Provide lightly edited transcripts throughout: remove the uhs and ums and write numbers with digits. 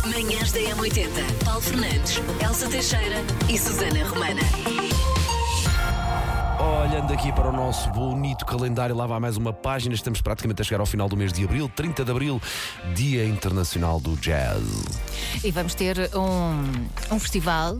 Manhãs da M80. Paulo Fernandes, Elsa Teixeira e Susana Romana. Olhando aqui para o nosso bonito calendário, lá vai mais uma página. Estamos praticamente a chegar ao final do mês de abril, 30 de abril, Dia Internacional do Jazz. E vamos ter um festival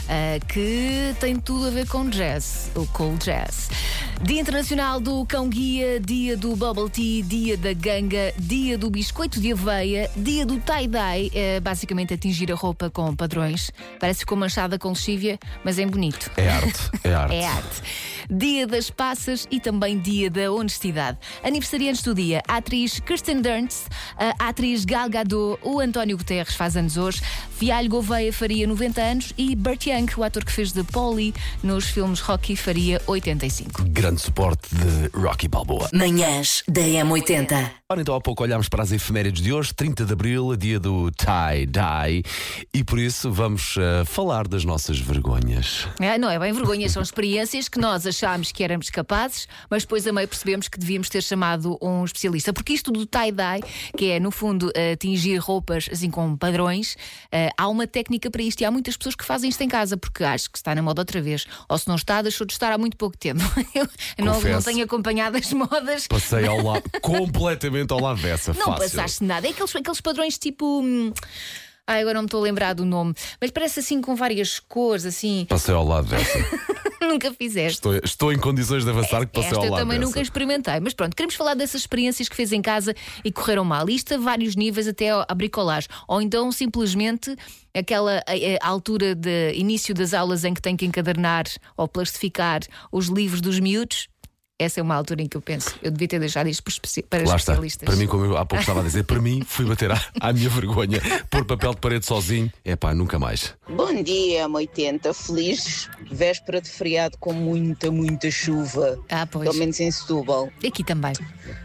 que tem tudo a ver com jazz, o Cool Jazz. Dia Internacional do Cão Guia, Dia do Bubble Tea, Dia da Ganga, Dia do Biscoito de Aveia, Dia do Tie-Dye, basicamente atingir a roupa com padrões. Parece com manchada com lexívia, mas é bonito. É arte, é arte. É arte. Dia das Passas e também Dia da Honestidade. Aniversariantes do dia: a atriz Kirsten Dunst, a atriz Gal Gadot, o António Guterres faz anos hoje, Fialho Gouveia faria 90 anos e Burt Young, o ator que fez de Paulie nos filmes Rocky, faria 85. Grande suporte de Rocky Balboa. Manhãs da M80. Ora, então há pouco olhámos para as efemérides de hoje, 30 de abril, dia do tie-dye, e por isso vamos falar das nossas vergonhas. Não é bem vergonha, são experiências que nós achámos que éramos capazes, mas depois a meio percebemos que devíamos ter chamado um especialista. Porque isto do tie-dye, que é no fundo tingir roupas assim com padrões, há uma técnica para isto e há muitas pessoas que fazem isto em casa porque acho que está na moda outra vez. Ou se não está, deixou de estar há muito pouco tempo. Eu não tenho acompanhado as modas. Passei ao lado, completamente ao lado dessa. Não fácil. passaste nada. É aqueles padrões tipo. Agora não me estou a lembrar do nome, mas parece assim com várias cores, assim. Passei ao lado dessa. Nunca fizeste. Estou em condições de avançar que passei Esta ao eu lado também dessa. nunca experimentei. Mas pronto, queremos falar dessas experiências que fez em casa e correram mal. Isto a vários níveis, até a bricolagem. Ou então simplesmente aquela a altura de início das aulas em que tem que encadernar ou plastificar os livros dos miúdos. Essa é uma altura em que eu penso, eu devia ter deixado isto para Lá especialistas. está. Para mim, como eu há pouco estava a dizer, para mim fui bater à minha vergonha. Pôr papel de parede sozinho, nunca mais. Bom dia, M80. Feliz véspera de feriado com muita chuva. Pois. Pelo menos em Setúbal. Aqui também.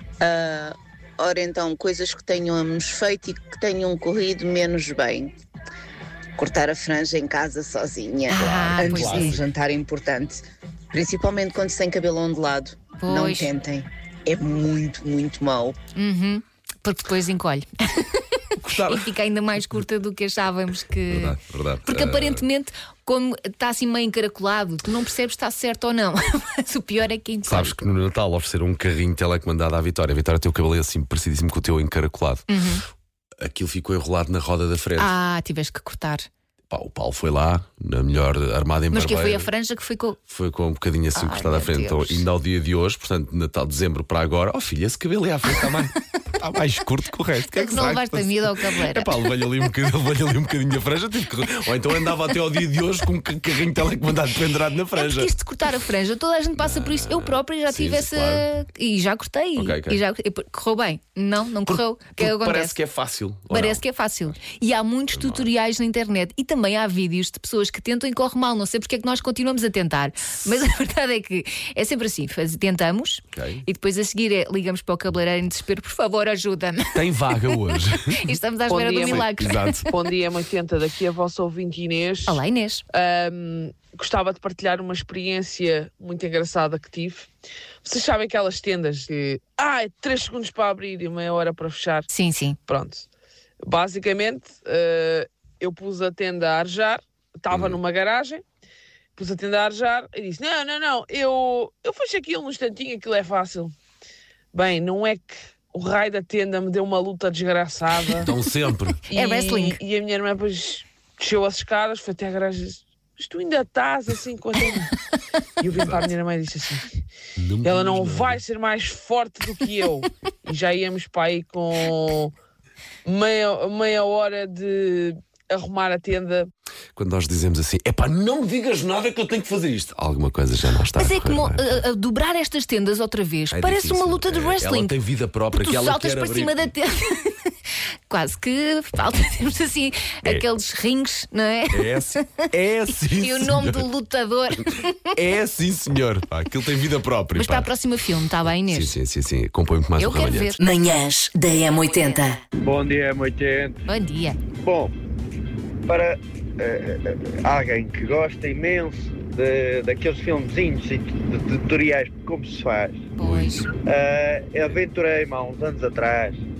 Ora então, coisas que tenhamos feito e que tenham corrido menos bem. Cortar a franja em casa sozinha. Antes pois de um é. jantar importante. Principalmente quando se tem cabelo ondulado. Pois. Não tentem. É muito mau. Porque depois encolhe. E fica ainda mais curta do que achávamos que. Verdade. Porque aparentemente, como está assim meio encaracolado, tu não percebes se está certo ou não. Mas o pior é que encolhe. Sabes que no Natal ofereceram um carrinho telecomandado à Vitória. A Vitória tem o cabelo assim parecidíssimo com o teu encaracolado. Aquilo ficou enrolado na roda da frente. Tiveste que cortar. O Paulo foi lá, na melhor armada em Mas que barbeiro. foi a franja que ficou. Foi com um bocadinho assim cortado à meu frente. Então, Deus. ainda ao dia de hoje, portanto, Natal, dezembro para agora. Oh filha, esse cabelo é à frente, está mais curto que o resto. Porque não levaste a miúdo ao cabeleireiro. Levei-lhe ali um bocadinho a franja. Ou então andava até ao dia de hoje com um carrinho telecomandado pendurado na franja. Porque isto de cortar a franja, toda a gente passa por isso. Eu própria já tive essa. Claro. E já cortei. Ok. E já... Correu bem? Não correu. O que é que acontece? Parece que é fácil. Parece que é fácil. E há muitos tutoriais na internet e também há vídeos de pessoas que tentam e corre mal. Não sei porque é que nós continuamos a tentar. Mas a verdade é que é sempre assim: tentamos e depois a seguir ligamos para o cabeleireiro em desespero: por favor, ajuda-me. Tem vaga hoje. E estamos à espera do milagre. Exato. Bom dia, M80, daqui a vossa ouvinte Inês. Olá, Inês. Gostava de partilhar uma experiência muito engraçada que tive. Vocês sabem aquelas tendas que 3 segundos para abrir e meia hora para fechar? Sim. Pronto. Basicamente, eu pus a tenda a arejar, estava numa garagem, pus a tenda a arejar e disse: Não, eu fecho aquilo num instantinho, aquilo é fácil. Bem, não é que o raio da tenda me deu uma luta desgraçada. Estão sempre. É wrestling. E a minha irmã depois desceu as escadas, foi até à garagem e disse: Mas tu ainda estás assim com a tenda? E eu vim para a minha irmã e disse assim: ela não vai ser mais forte do que eu. E já íamos para aí com meia hora de arrumar a tenda. Quando nós dizemos assim, não me digas nada que eu tenho que fazer isto, alguma coisa já não está. Mas é a correr como bem. dobrar estas tendas outra vez. Parece difícil. uma luta de wrestling. Ela tem vida própria. Tu que ela saltas quer para abrir. cima da tenda. Quase que falta termos assim aqueles rings, não é? É sim, E o nome do senhor. lutador. É sim, senhor. Aquilo tem vida própria. Mas para a próxima filme, está bem, Inês? Sim. Compõe muito mais Eu o quero ramalhete. ver. Manhãs da M80. Bom dia, M80. Bom dia. Bom, para alguém que gosta imenso daqueles filmezinhos e de tutoriais de como se faz, Pois. aventurei-me há uns anos atrás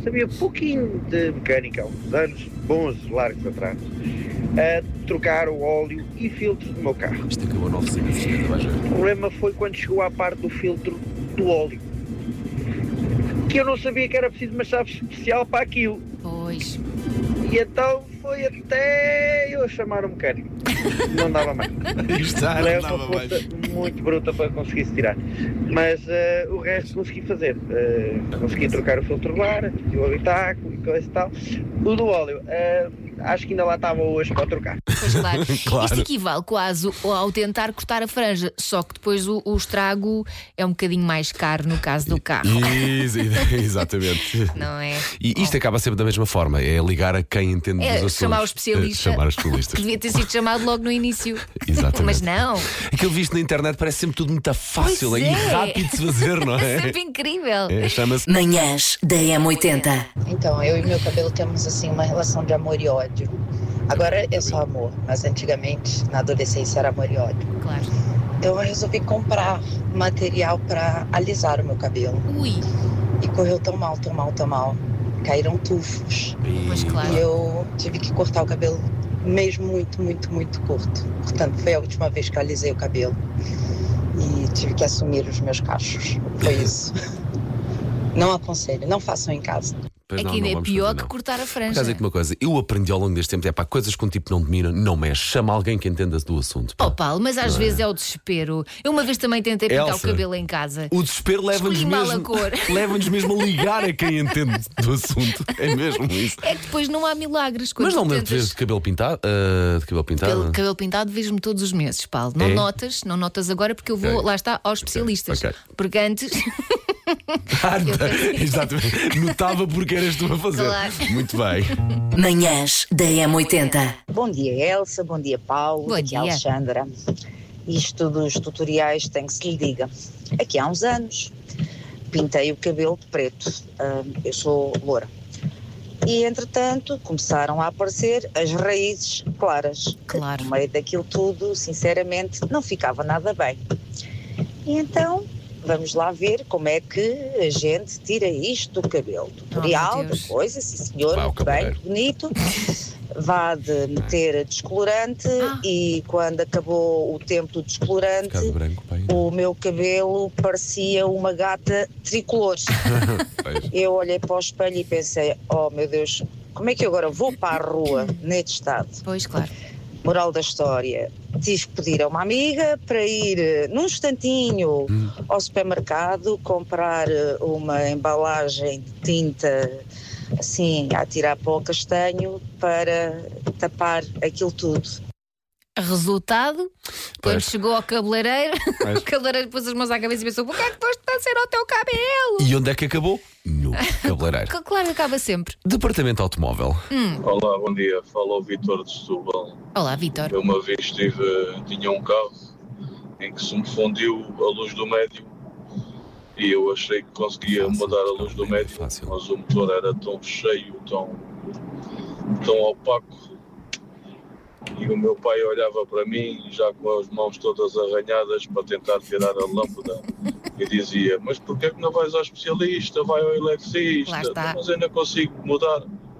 sabia pouquinho de mecânica há uns anos, bons, largos atrás, a trocar o óleo e filtros do meu carro. Isto acabou 950, vais ver. O problema foi quando chegou à parte do filtro do óleo, que eu não sabia que era preciso uma chave especial para aquilo. Pois. E então foi até eu chamar o mecânico. Não dava mais. Leva uma força muito bruta para conseguir se tirar. Mas o resto consegui fazer. Consegui trocar o filtro do ar, o habitáculo e coisa e tal. O do óleo, acho que ainda lá estava hoje para trocar. Pois claro. Claro. Isto equivale quase ao tentar cortar a franja, só que depois o estrago é um bocadinho mais caro no caso do carro. Exatamente. Não é? E isto acaba sempre da mesma forma, é ligar a quem entende dos assuntos. Chamar o especialista. Chamar os especialistas. Que devia ter sido chamado logo no início. Exatamente. Mas não. Aquilo visto na internet parece sempre tudo muito fácil Pois e é. rápido de se fazer, não É é? sempre incrível. Chama-se. Manhãs da M80. Então, eu e meu cabelo temos assim uma relação de amor e ódio. Agora é só amor, mas antigamente, na adolescência, era amor e ódio. Claro. Então eu resolvi comprar material para alisar o meu cabelo. Ui. E correu tão mal, tão mal, tão mal. Caíram tufos. Pois claro. E eu tive que cortar o cabelo mesmo muito, muito, muito curto. Portanto, foi a última vez que eu alisei o cabelo. E tive que assumir os meus cachos. Foi isso. Não aconselho, não façam em casa. Pois É não, que ainda não é vamos pior fazer, que não. cortar a Por franja. acaso é que uma coisa, eu aprendi ao longo deste tempo, coisas que um tipo não domina, não mexe, chama alguém que entenda do assunto. pá. Oh Paulo, mas às vezes é o desespero. Eu uma vez também tentei pintar Elsa, o cabelo em casa. O desespero leva-nos Escolhi mal a mesmo, cor. leva-nos mesmo a ligar a quem entende do assunto. É mesmo isso. É que depois não há milagres. Quando Mas não tu me lembro de tentas- vez de cabelo pintado? De cabelo pintado? Cabelo pintado vejo-me todos os meses, Paulo. Não É? não notas agora porque eu vou, Ok. lá está, aos especialistas. ok. Porque antes. Exatamente. Notava porque eras tu a fazer. Claro. Muito bem. Manhãs da M80. Bom dia, Elsa. Bom dia, Paulo. Bom Aqui dia. é Alexandra. Isto dos tutoriais tem que se lhe diga. Aqui há uns anos pintei o cabelo de preto. Eu sou loura. E, entretanto, começaram a aparecer as raízes claras. Claro. No meio daquilo tudo, sinceramente, não ficava nada bem. E então, vamos lá ver como é que a gente tira isto do cabelo. Tutorial, meu Deus. de coisa, sim senhor, Vá ao muito bem, cabeleireiro. bonito. Vá de meter descolorante e quando acabou o tempo do descolorante, Ficado branco, pai. o meu cabelo parecia uma gata tricolor. Pois. Eu olhei para o espelho e pensei, oh meu Deus, como é que eu agora vou para a rua neste estado? Pois, claro. Moral da história, tive que pedir a uma amiga para ir num instantinho ao supermercado comprar uma embalagem de tinta assim a tirar para o castanho para tapar aquilo tudo. Resultado, quando Pois. chegou ao cabeleireiro, Pois. o cabeleireiro pôs as mãos à cabeça e pensou: o que é que foste fazer ao teu cabelo? E onde é que acabou? No cabeleireiro. Claro, acaba sempre. Departamento automóvel. Olá, bom dia. Fala o Vítor de Setúbal. Olá, Vítor. Eu uma vez tinha um carro em que se me fundiu a luz do médio e eu achei que conseguia Fácil, mudar a luz do médio, fácil. mas o motor era tão cheio, tão opaco. E o meu pai olhava para mim, já com as mãos todas arranhadas, para tentar tirar a lâmpada e dizia: mas porquê que não vais ao especialista, vai ao Lá eletricista? está. Mas ainda consigo mudar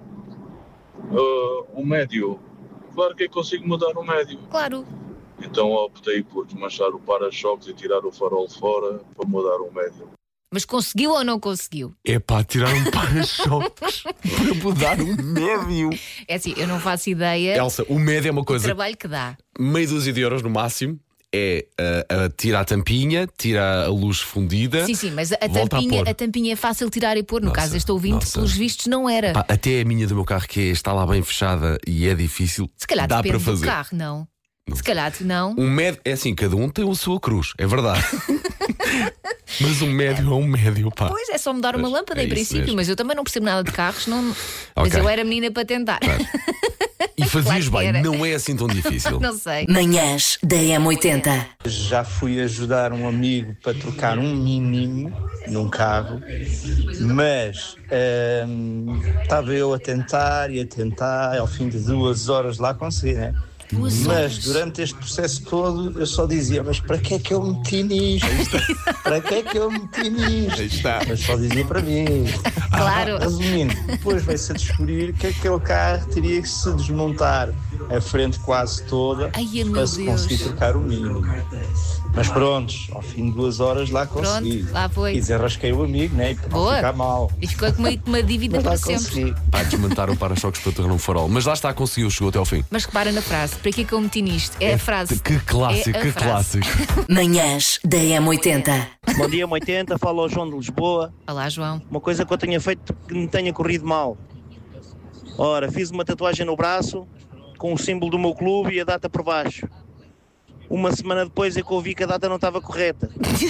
o médio. Claro que eu consigo mudar o médio. Claro. Então optei por desmanchar o para-choques e tirar o farol fora para mudar o médio. Mas conseguiu ou não conseguiu? É pá, tirar um para-choques para mudar o médio. É assim, eu não faço ideia Elsa, o médio é uma do coisa, trabalho que dá. meia dúzia de euros no máximo. É tira a tampinha, tira a luz fundida. Sim, mas a volta a pôr. tampinha é fácil tirar e pôr. No Nossa, caso, este ouvinte, nossa. pelos vistos, não era. Pá, até a minha do meu carro, que está lá bem fechada e é difícil, Se calhar dá depende para fazer. do carro, não. Não Se calhar não. Um médio, é assim, cada um tem a sua cruz, é verdade. Mas um médio é um médio, pá. Pois é só mudar uma Pois, lâmpada é em isso princípio, mesmo. mas eu também não percebo nada de carros, não. Mas Ok. eu era menina para tentar. E fazias Claro que bem, era. não é assim tão difícil. Não sei. Manhãs da M80. Já fui ajudar um amigo para trocar um mínimo num carro, mas estava eu a tentar, ao fim de 2 horas lá consegui, né? Mas durante este processo todo eu só dizia, mas para que é que eu meti nisto? Para que é que eu meti nisto? Mas só dizia para mim. Claro. Resumindo, depois vai-se a descobrir que aquele carro teria que se desmontar a frente quase toda para se conseguir trocar o mínimo. Mas pronto, ao fim de 2 horas lá consegui. Pronto, lá foi. E desenrasquei o amigo, né? E para não ficar mal. E ficou com uma dívida para sempre. Desmontar o para-choques para tornar um farol. Mas lá está, conseguiu, chegou até ao fim. Mas repara na frase, para que é que eu meti nisto? É a frase. Que clássico, que clássico. Manhãs da M80. Bom dia, M80, fala ao João de Lisboa. Olá, João. Uma coisa que eu tenha feito que me tenha corrido mal. Ora, fiz uma tatuagem no braço com o símbolo do meu clube e a data por baixo. Uma semana depois é que eu vi que a data não estava correta.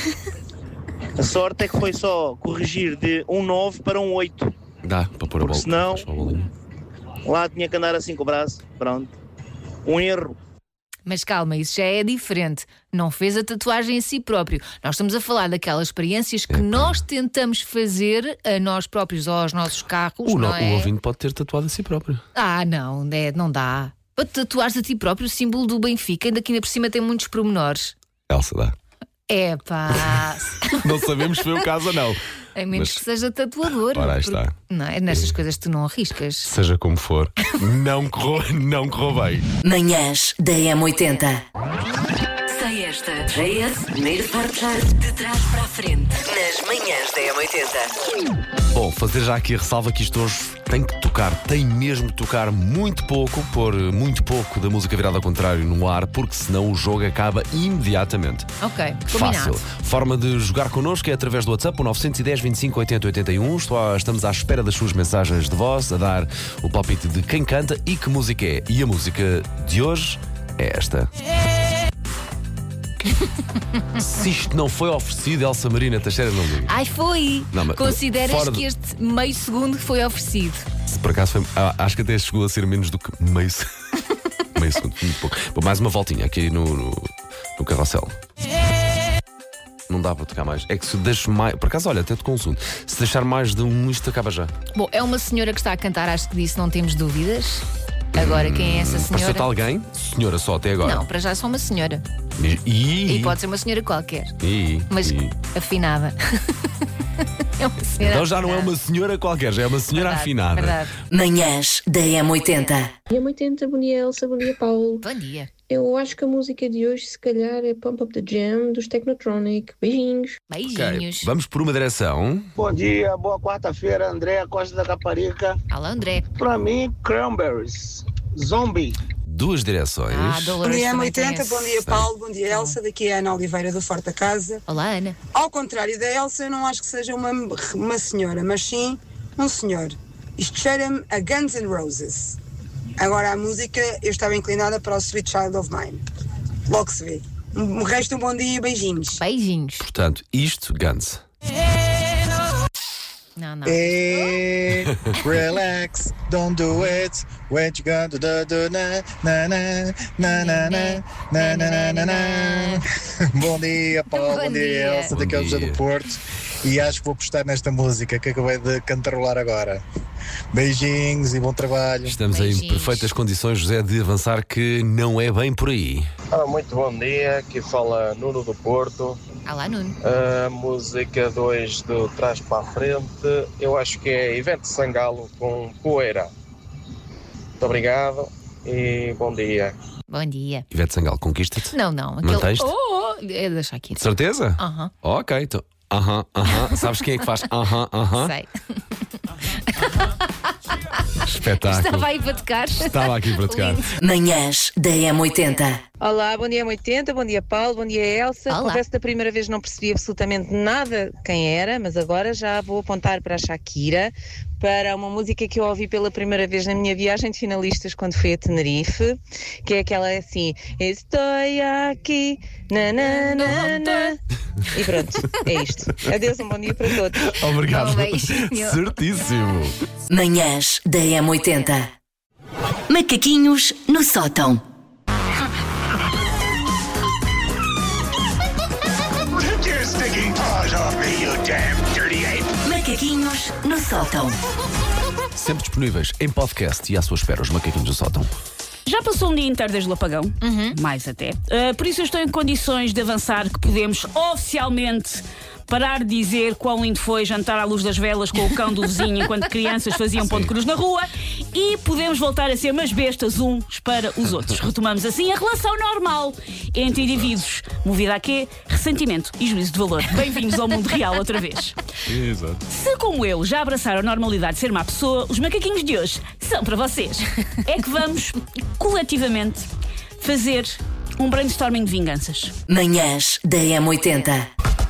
A sorte é que foi só corrigir de um 9 para um 8. Dá para pôr a bola. Senão, lá tinha que andar assim com o braço. Pronto. Um erro. Mas calma, isso já é diferente. Não fez a tatuagem a si próprio. Nós estamos a falar daquelas experiências que nós tentamos fazer a nós próprios ou aos nossos carros, não é? O ouvinte pode ter tatuado a si próprio. Não, não dá. Para tatuares a ti próprio o símbolo do Benfica, ainda que ainda por cima tem muitos pormenores. Elsa, dá. Epá. Não sabemos se foi o caso ou não. A menos que seja tatuador. Ora, aí está. Não, é nestas coisas tu não arriscas. Seja como for, não correu bem. Manhãs da M80. Sei esta. JS, primeiro portar de trás para a frente. Nas manhãs da M80. Bom, fazer já aqui a ressalva que isto hoje tem que tocar, tem mesmo de tocar muito pouco, pôr muito pouco da música virada ao contrário no ar, porque senão o jogo acaba imediatamente. Ok, combinado. Fácil. Forma de jogar connosco é através do WhatsApp, o 910 25 80 81. Estamos à espera das suas mensagens de voz, a dar o palpite de quem canta e que música é. E a música de hoje é esta. Se isto não foi oferecido, Elsa Marina Teixeira, não diga. Ai, foi! Não, mas consideras que este meio segundo foi oferecido? Se por acaso foi, acho que até chegou a ser menos do que meio segundo, muito pouco. Bom, mais uma voltinha aqui no carrossel. Não dá para tocar mais. É que se deixo mais. Por acaso, olha, até te consumo. Se deixar mais de um, isto acaba já. Bom, é uma senhora que está a cantar, acho que disso não temos dúvidas. Agora, quem é essa senhora? Pareceu-te alguém? Senhora só até agora? Não, para já é só uma senhora. E pode ser uma senhora qualquer. Mas afinada. É uma senhora então já afinada. não é uma senhora qualquer, já é uma senhora afinada. Verdade. Manhãs da M80. M80, bom dia Elsa, bom dia Paulo. Bom dia. Eu acho que a música de hoje se calhar é Pump Up the Jam dos Technotronic. Beijinhos. Beijinhos. Okay. Vamos por uma direção. Bom dia, boa quarta-feira, André Costa da Caparica. Olá, André. Pra mim, Cranberries, Zombie. 2 direções. Bom dia, M80, bom dia, Paulo, bom dia, Elsa. Daqui é a Ana Oliveira do Forte da Casa. Olá, Ana. Ao contrário da Elsa, eu não acho que seja uma senhora, mas sim um senhor. Isto cheira-me a Guns N' Roses. Agora a música, eu estava inclinada para o Sweet Child of Mine. Logo se vê. O resto, um bom dia e beijinhos. Beijinhos. Portanto, isto, Guns. Não. Hey, relax, don't do it. What you gonna do, na na na na na na na na na. Bom dia, Paulo, bom dia, Elsa, daqui é o José do Porto. E acho que vou postar nesta música que acabei de cantarolar agora. Beijinhos e bom trabalho. Estamos em perfeitas condições, José, de avançar, que não é bem por aí. Muito bom dia, aqui fala Nuno do Porto. Olá, Nuno. A música 2 do Trás para a Frente, eu acho que é Ivete Sangalo com Poeira. Muito obrigado e bom dia. Bom dia. Ivete Sangalo, conquista-te? Não. Manteste? É deixar aqui. Certeza? Aham. Ok, então. Sabes quem é que faz? Sei. Espetáculo. Estava aí para tocar. Estava aqui para tocar. Manhãs da M80. Olá, bom dia M80, bom dia Paulo, bom dia Elsa. Olá. Confesso que da primeira vez não percebi absolutamente nada quem era, mas agora já vou apontar para a Shakira, para uma música que eu ouvi pela primeira vez na minha viagem de finalistas quando fui a Tenerife, que é aquela assim, estou aqui, nananana. E pronto, é isto. Adeus, um bom dia para todos. Obrigado. Um beijinho. Certíssimo. Manhãs da M80. Macaquinhos no sótão. Macaquinhos no sótão. Sempre disponíveis em podcast e à sua espera, os macaquinhos do sótão. Já passou um dia inteiro desde o apagão, mais até. Por isso eu estou em condições de avançar que podemos oficialmente parar de dizer quão lindo foi jantar à luz das velas com o cão do vizinho enquanto crianças faziam ponto cruz na rua, e podemos voltar a ser umas bestas uns para os outros. Retomamos assim a relação normal entre indivíduos, movida a quê? Ressentimento e juízo de valor. Bem-vindos ao mundo real outra vez. Exato. Se, como eu, já abraçaram a normalidade de ser má pessoa, os macaquinhos de hoje são para vocês. É que vamos, coletivamente, fazer um brainstorming de vinganças. Manhãs da M80.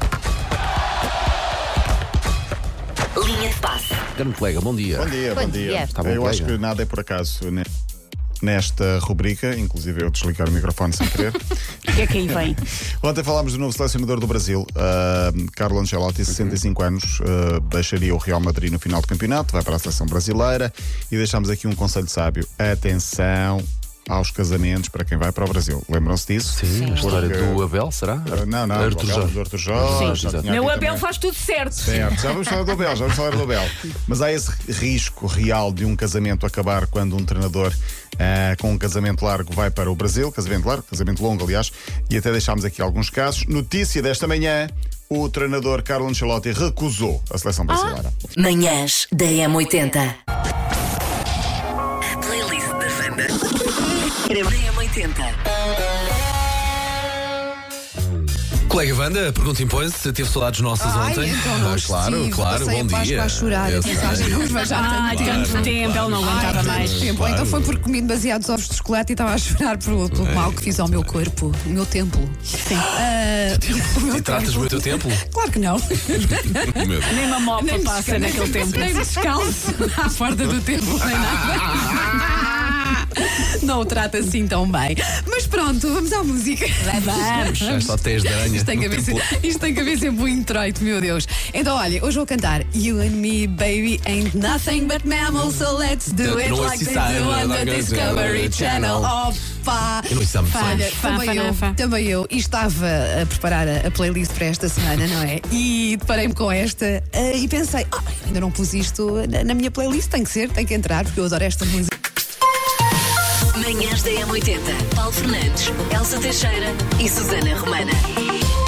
Linha de passe. Grande colega, bom dia. Bom dia, bom dia. Está bom, Eu colega? acho que nada é por acaso nesta rubrica, inclusive eu desligar o microfone sem querer. O que é que aí vem? Ontem falámos do novo selecionador do Brasil, Carlo Ancelotti, 65 anos, deixaria o Real Madrid no final do campeonato, vai para a seleção brasileira, e deixámos aqui um conselho sábio: atenção aos casamentos para quem vai para o Brasil. Lembram-se disso? Sim, a história do Abel, será? Não, Arthur Jorge. do Arthur Jorge. Sim. Meu Abel faz tudo certo. Certo, já vamos falar do Abel, Mas há esse risco real de um casamento acabar quando um treinador com um casamento largo vai para o Brasil. Casamento longo, aliás. E até deixámos aqui alguns casos. Notícia desta manhã: o treinador Carlo Ancelotti recusou a seleção brasileira. Manhãs da M80. Playlist da Wanda. Da M80. Colega Wanda, a pergunta impõe-se. Teve saudades nossas ontem? Então não claro, bom dia. A chorar, a mensagem tanto tempo, ele não aguentava mais tempo. Claro. Então foi porque comi demasiados ovos de chocolate e estava a chorar pelo mal que fiz ao meu corpo, o meu templo. Sim. E tratas o teu templo? Claro que não. Nem uma mopa passa naquele templo. Nem descalço à porta do templo, nem nada. Não o trata assim tão bem. Mas pronto, vamos à música. Vamos. É só teias de aranha. Isto tem que haver sempre um introito, meu Deus. Então, olha, hoje vou cantar You and me, baby, ain't nothing but mammals, so let's do it like they do on the Discovery Channel. Opa! Também eu. E estava a preparar a playlist para esta semana, não é? E deparei-me com esta e pensei, ainda não pus isto na minha playlist, tem que entrar, porque eu adoro esta música. Manhãs da M80. Paulo Fernandes, Elsa Teixeira e Susana Romana.